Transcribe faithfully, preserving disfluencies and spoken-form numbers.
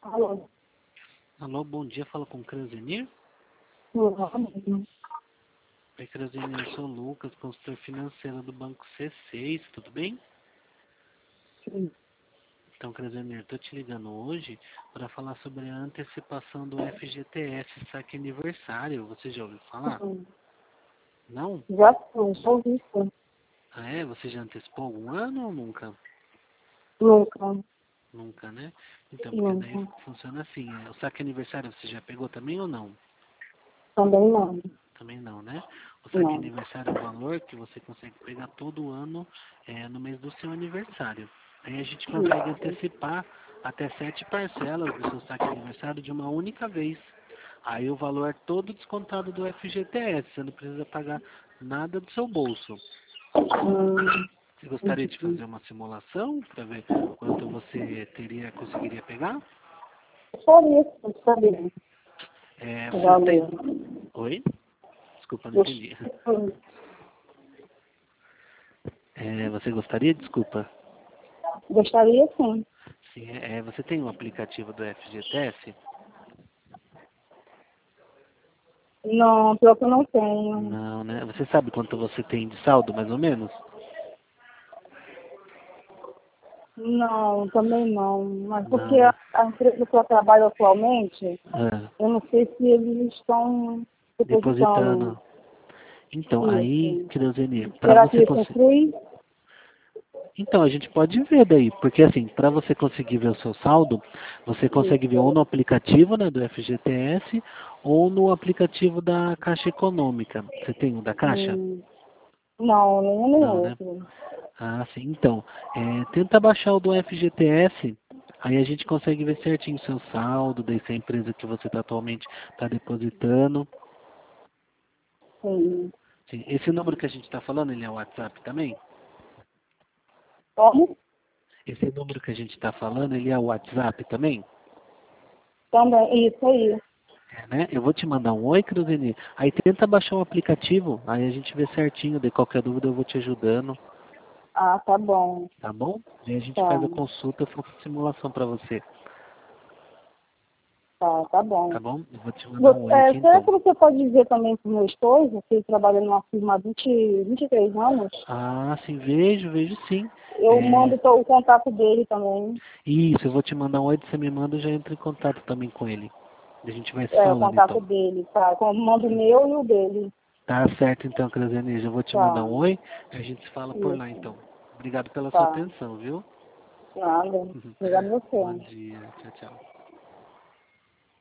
Alô? Alô, bom dia, fala com o Cranzenir. Olá, mesmo. Oi, Cranzenir, eu sou o Lucas, consultor financeiro do Banco C seis, tudo bem? Sim. Então, Cranzenir, estou te ligando hoje para falar sobre a antecipação do F G T S Saque Aniversário. Você já ouviu falar? Sim. Não? Já sim, já ouvi sim. Ah, é? Você já antecipou algum ano ou nunca? Nunca, Nunca, né? Então, porque daí nunca. funciona assim, é, o saque aniversário você já pegou também ou não? Também não. Também não, né? O saque Não. aniversário é o valor que você consegue pegar todo ano é, no mês do seu aniversário. Aí a gente consegue Isso. antecipar até sete parcelas do seu saque aniversário de uma única vez. Aí o valor é todo descontado do F G T S, você não precisa pagar nada do seu bolso. Hum, Você gostaria de entendi. fazer uma simulação para ver quanto você teria, conseguiria pegar? Gostaria, sim, gostaria. É, você tem... Valeu. Oi? Desculpa, não Gost- entendi. É, você gostaria? Desculpa. Gostaria, sim. Sim, é, é, você tem um aplicativo do F G T S? Não, pior que eu não tenho. Não, né? Você sabe quanto você tem de saldo, mais ou menos? Não, também não. Mas porque Não, a, né? a empresa que eu trabalho atualmente, Ah, eu não sei se eles estão depositando depositando. Então, aí, isso. Creuzenir, para Será que você isso conseguir... influi? Então, a gente pode ver daí, porque assim, para você conseguir ver o seu saldo, você consegue ver ou Isso. no aplicativo, né, do F G T S, ou no aplicativo da Caixa Econômica. Você tem o da Caixa? Hum, não, nenhum nem Não, né? outro. Ah, sim. Então, é, tenta baixar o do F G T S, aí a gente consegue ver certinho o seu saldo, daí se a empresa que você tá atualmente está depositando. Sim. Sim. Esse número que a gente está falando, ele é o WhatsApp também? Como? Esse número que a gente está falando, ele é o WhatsApp também? Também, isso aí. É, né? Eu vou te mandar um oi, Cruzeni. Aí tenta baixar o aplicativo, aí a gente vê certinho, de qualquer dúvida eu vou te ajudando, Ah, tá bom. tá bom? Aí a gente Tá, faz a consulta, eu faço a simulação para você, tá, tá bom. tá bom? Eu vou te mandar Você, um oi é, aqui será então. que você pode dizer também para o meu esposo, que ele trabalha numa firma há vinte, vinte e três anos? Ah, sim, vejo, vejo sim. Eu É, mando to- o contato dele também, isso, eu vou te mandar um oi, você me manda, eu já entro em contato também com ele. A gente vai se é, o falando contato então. dele, tá? Eu mando o meu e o dele. Tá certo então, Creuzenise, eu vou te mandar Tá, um oi, a gente se fala por lá isso. então. Obrigado pela sua Tá, atenção, viu? nada. Obrigada a Bom você. dia, tchau, tchau.